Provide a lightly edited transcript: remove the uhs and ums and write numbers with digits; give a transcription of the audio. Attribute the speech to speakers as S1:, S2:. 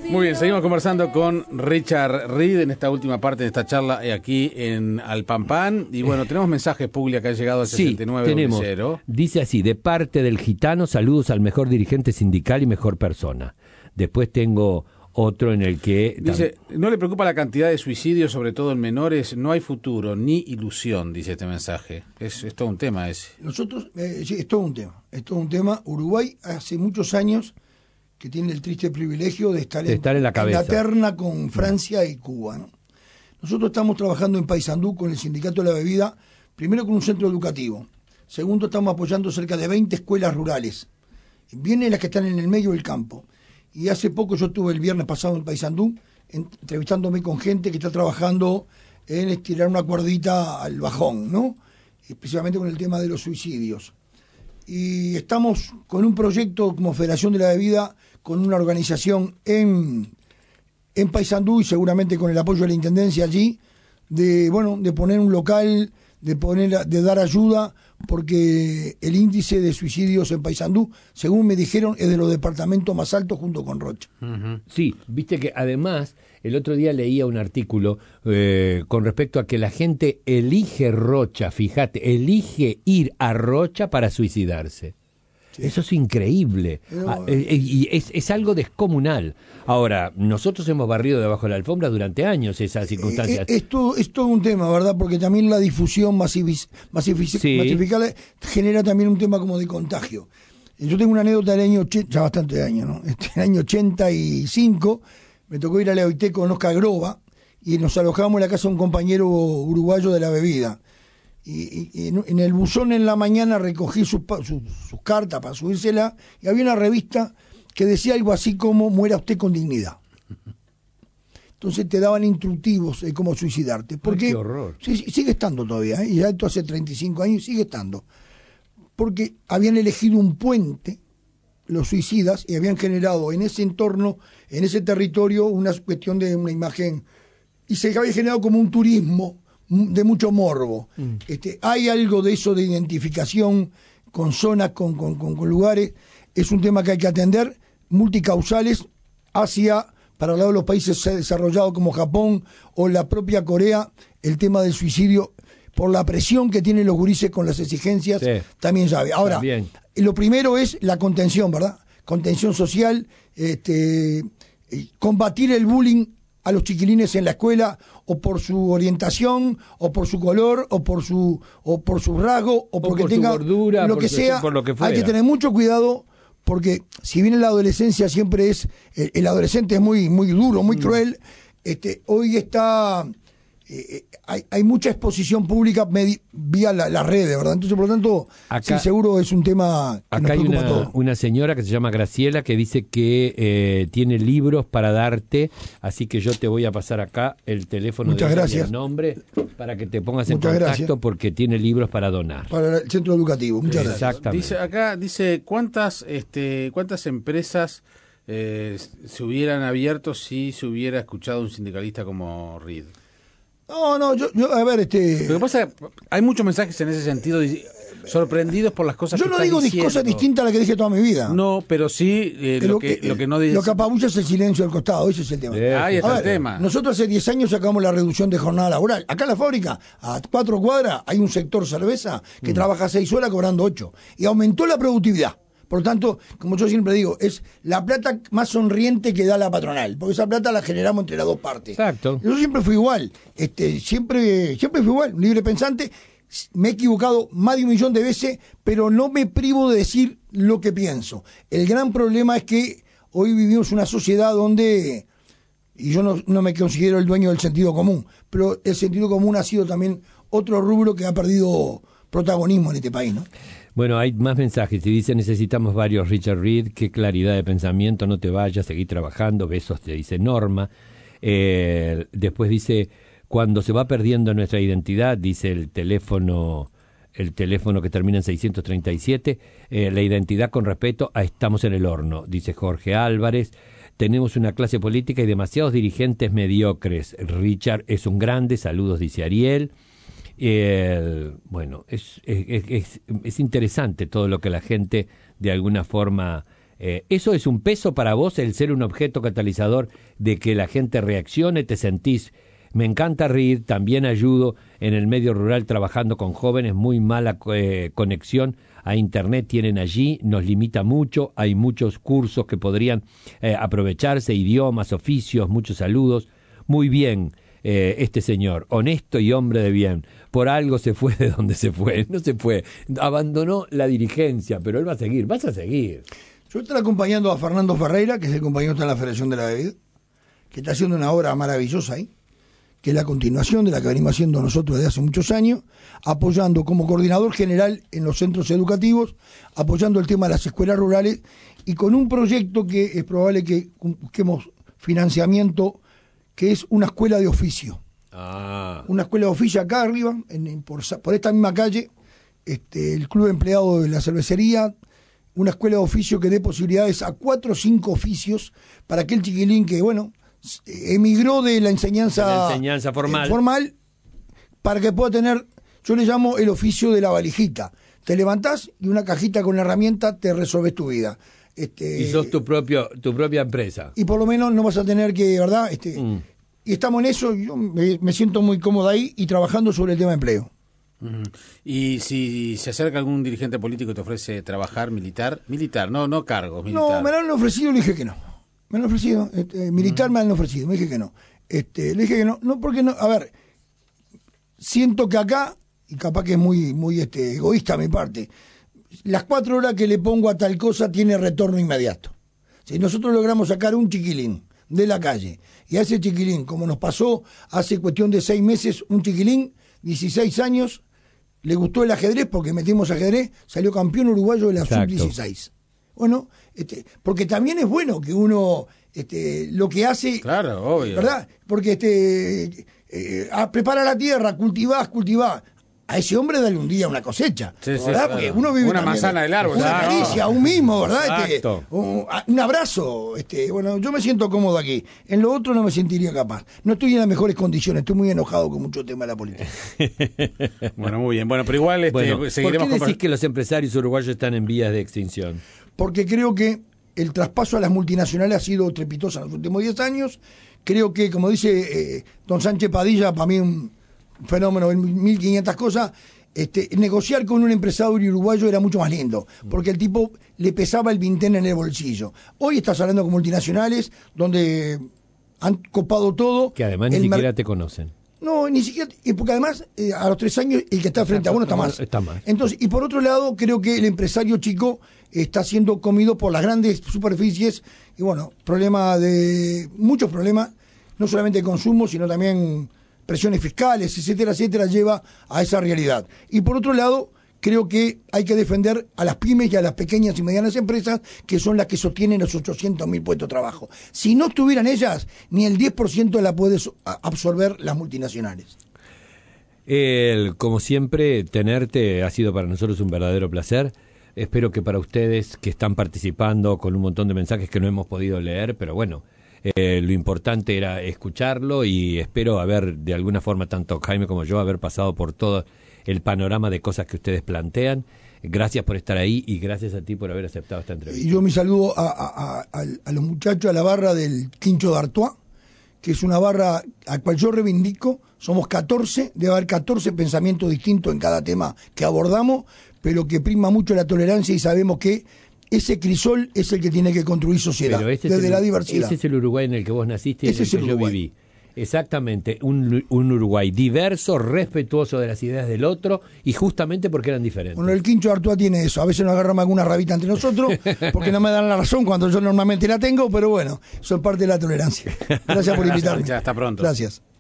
S1: Muy bien, seguimos conversando con Richard Reed en esta última parte de esta charla aquí en Alpampán. Y bueno, tenemos mensajes públicos que han llegado al 69.
S2: Tenemos. Dice así: de parte del gitano, saludos al mejor dirigente sindical y mejor persona. Después tengo otro en el que...
S1: Dice, ¿no le preocupa la cantidad de suicidios, sobre todo en menores? No hay futuro, ni ilusión, dice este mensaje. Es todo un tema ese.
S3: Nosotros, sí, es todo un tema. Es todo un tema. Uruguay hace muchos años que tiene el triste privilegio de estar
S2: en la cabeza,
S3: en la terna con Francia y Cuba, ¿no? Nosotros estamos trabajando en Paysandú con el Sindicato de la Bebida, primero con un centro educativo. Segundo, estamos apoyando cerca de 20 escuelas rurales. Vienen las que están en el medio del campo. Y hace poco yo estuve el viernes pasado en Paysandú, entrevistándome con gente que está trabajando en estirar una cuerdita al bajón, ¿no? Especialmente con el tema de los suicidios. Y estamos con un proyecto como Federación de la Bebida, con una organización en Paysandú y seguramente con el apoyo de la Intendencia allí, de poner un local, de dar ayuda, porque el índice de suicidios en Paysandú, según me dijeron, es de los departamentos más altos junto con Rocha.
S2: Uh-huh. Sí, viste que además el otro día leía un artículo con respecto a que la gente elige Rocha, fíjate, elige ir a Rocha para suicidarse. Sí. Eso es increíble. Y es algo descomunal. Ahora, nosotros hemos barrido debajo de la alfombra durante años esas circunstancias.
S3: Es todo un tema, ¿verdad? Porque también la difusión masificada genera también un tema como de contagio. Yo tengo una anécdota del año, ya bastante años, ¿no? En el año 85, me tocó ir a la OIT con Oscar Groba y nos alojamos en la casa de un compañero uruguayo de la bebida. Y en el buzón en la mañana recogí sus cartas para subírsela y había una revista que decía algo así como "muera usted con dignidad". Entonces te daban instructivos de cómo suicidarte. Porque
S2: qué horror.
S3: Sigue estando todavía, y ya esto hace 35 años sigue estando. Porque habían elegido un puente los suicidas y habían generado en ese entorno, en ese territorio, una cuestión de una imagen, y se había generado como un turismo de mucho morbo. Hay algo de eso de identificación con zonas, con lugares. Es un tema que hay que atender, multicausales, para el lado de los países desarrollados como Japón o la propia Corea, el tema del suicidio, por la presión que tienen los gurises con las exigencias, sí, también sabe. Ahora, también. Lo primero es la contención, ¿verdad? Contención social, combatir el bullying a los chiquilines en la escuela, o por su orientación, o por su color, o por su rasgo, o porque tenga
S2: gordura,
S3: lo que sea.
S2: Por lo que
S3: hay que tener mucho cuidado, porque si bien en la adolescencia siempre es, el adolescente es muy, muy duro, muy cruel, hoy está... hay mucha exposición pública vía las redes, ¿verdad? Entonces, por lo tanto, acá, sí, seguro es un tema que
S2: acá
S3: nos preocupa a todos.
S2: Hay una señora que se llama Graciela que dice que tiene libros para darte, así que yo te voy a pasar acá el teléfono
S3: de ella y
S2: el nombre para que te pongas en contacto, porque tiene libros para donar.
S3: Para el centro educativo. Muchas gracias.
S1: Exactamente. Dice, ¿cuántas empresas se hubieran abierto si se hubiera escuchado un sindicalista como Reed?
S3: No, yo a ver, Lo
S1: que pasa, hay muchos mensajes en ese sentido, sorprendidos por las cosas que están diciendo. Yo no digo
S3: cosas distintas a las que dije toda mi vida.
S1: No, pero sí lo que no dice.
S3: Lo que apabulla es el silencio al costado, ese es el tema.
S1: Ahí está el tema.
S3: Nosotros hace 10 años sacamos la reducción de jornada laboral. Acá en la fábrica, a 4 cuadras, hay un sector cerveza que trabaja 6 horas cobrando 8. Y aumentó la productividad. Por lo tanto, como yo siempre digo, es la plata más sonriente que da la patronal, porque esa plata la generamos entre las dos partes.
S2: Exacto.
S3: Yo siempre fui igual, siempre fui igual, un libre pensante. Me he equivocado más de 1.000.000 de veces, pero no me privo de decir lo que pienso. El gran problema es que hoy vivimos una sociedad donde, y yo no me considero el dueño del sentido común, pero el sentido común ha sido también otro rubro que ha perdido protagonismo en este país, ¿no?
S2: Bueno, hay más mensajes y dice: necesitamos varios Richard Reed, qué claridad de pensamiento, no te vayas, seguí trabajando, besos, te dice Norma. Después dice: cuando se va perdiendo nuestra identidad, dice el teléfono que termina en 637, la identidad con respeto a estamos en el horno, dice Jorge Álvarez. Tenemos una clase política y demasiados dirigentes mediocres. Richard es un grande, saludos, dice Ariel. Bueno, es interesante todo lo que la gente de alguna forma ¿Eso es un peso para vos, el ser un objeto catalizador de que la gente reaccione, te sentís? Me encanta reír, también ayudo en el medio rural trabajando con jóvenes, muy mala conexión a internet tienen allí, nos limita mucho, hay muchos cursos que podrían aprovecharse, idiomas, oficios, muchos saludos. Muy bien, este señor, honesto y hombre de bien, por algo se fue de donde se fue, no se fue, abandonó la dirigencia, pero él va a seguir, vas a seguir.
S3: Yo estoy acompañando a Fernando Ferreira, que es el compañero que está en la Federación de la Bebida, que está haciendo una obra maravillosa ahí, que es la continuación de la que venimos haciendo nosotros desde hace muchos años, apoyando como coordinador general en los centros educativos, apoyando el tema de las escuelas rurales y con un proyecto que es probable que busquemos financiamiento, que es una escuela de oficio. Una escuela de oficio acá arriba, por esta misma calle, el Club Empleado de la Cervecería, una escuela de oficio que dé posibilidades a 4 o 5 oficios para aquel chiquilín que, bueno, emigró de la enseñanza formal para que pueda tener, yo le llamo el oficio de la valijita. Te levantás y una cajita con una herramienta te resolves tu vida.
S2: Y sos tu propia empresa.
S3: Y por lo menos no vas a tener que, ¿verdad? Y estamos en eso, yo me siento muy cómodo ahí y trabajando sobre el tema de empleo.
S1: Y si se acerca algún dirigente político y te ofrece trabajar militar, no cargos, militar.
S3: No, me lo han ofrecido, le dije que no. Me lo han ofrecido, militar me lo han ofrecido, me dije que no. Le dije que no, porque no, a ver, siento que acá, y capaz que es muy egoísta mi parte, las 4 horas que le pongo a tal cosa tiene retorno inmediato. Si nosotros logramos sacar un chiquilín de la calle, y a ese chiquilín, como nos pasó hace cuestión de 6 meses, un chiquilín, 16 años, le gustó el ajedrez, porque metimos ajedrez, salió campeón uruguayo de la sub-16. Bueno, porque también es bueno que uno lo que hace,
S1: claro, obvio,
S3: ¿verdad? Porque prepara la tierra, cultivás, a ese hombre dale un día una cosecha, ¿verdad?
S1: Claro.
S3: Porque uno vive
S1: una manzana del árbol,
S3: una caricia, un mismo, ¿verdad? Un abrazo, bueno, yo me siento cómodo aquí. En lo otro no me sentiría capaz. No estoy en las mejores condiciones, estoy muy enojado con mucho tema de la política.
S1: Bueno, muy bien. Bueno, pero igual
S2: seguiremos. ¿Por qué decís que los empresarios uruguayos están en vías de extinción?
S3: Porque creo que el traspaso a las multinacionales ha sido trepitoso en los últimos 10 años. Creo que, como dice don Sánchez Padilla, para mí un fenómeno en 1500 cosas, negociar con un empresario uruguayo era mucho más lindo, porque el tipo le pesaba el vintén en el bolsillo. Hoy estás hablando con multinacionales donde han copado todo.
S2: Que además ni siquiera te conocen.
S3: No, ni siquiera, porque además a los 3 años el que está frente a uno está más. Entonces, y por otro lado, creo que el empresario chico está siendo comido por las grandes superficies y bueno, muchos problemas, no solamente de consumo, sino también presiones fiscales, etcétera, etcétera, lleva a esa realidad. Y por otro lado, creo que hay que defender a las pymes y a las pequeñas y medianas empresas, que son las que sostienen los 800.000 puestos de trabajo. Si no estuvieran ellas, ni el 10% la puede absorber las multinacionales.
S2: Como siempre, tenerte ha sido para nosotros un verdadero placer. Espero que para ustedes que están participando con un montón de mensajes que no hemos podido leer, pero bueno, lo importante era escucharlo y espero haber, de alguna forma, tanto Jaime como yo, haber pasado por todo el panorama de cosas que ustedes plantean. Gracias por estar ahí y gracias a ti por haber aceptado esta entrevista.
S3: Y yo me saludo a los muchachos, a la barra del Quincho de Artois, que es una barra a cual yo reivindico. Somos 14, debe haber 14 pensamientos distintos en cada tema que abordamos, pero que prima mucho la tolerancia y sabemos que ese crisol es el que tiene que construir sociedad, desde la diversidad.
S2: Ese es el Uruguay en el que vos naciste y en el que yo viví. Exactamente, un Uruguay diverso, respetuoso de las ideas del otro y justamente porque eran diferentes.
S3: Bueno, el Quincho de Artois tiene eso, a veces nos agarramos alguna rabita entre nosotros porque no me dan la razón cuando yo normalmente la tengo, pero bueno, eso es parte de la tolerancia. Gracias por invitarme.
S1: Hasta pronto.
S3: Gracias.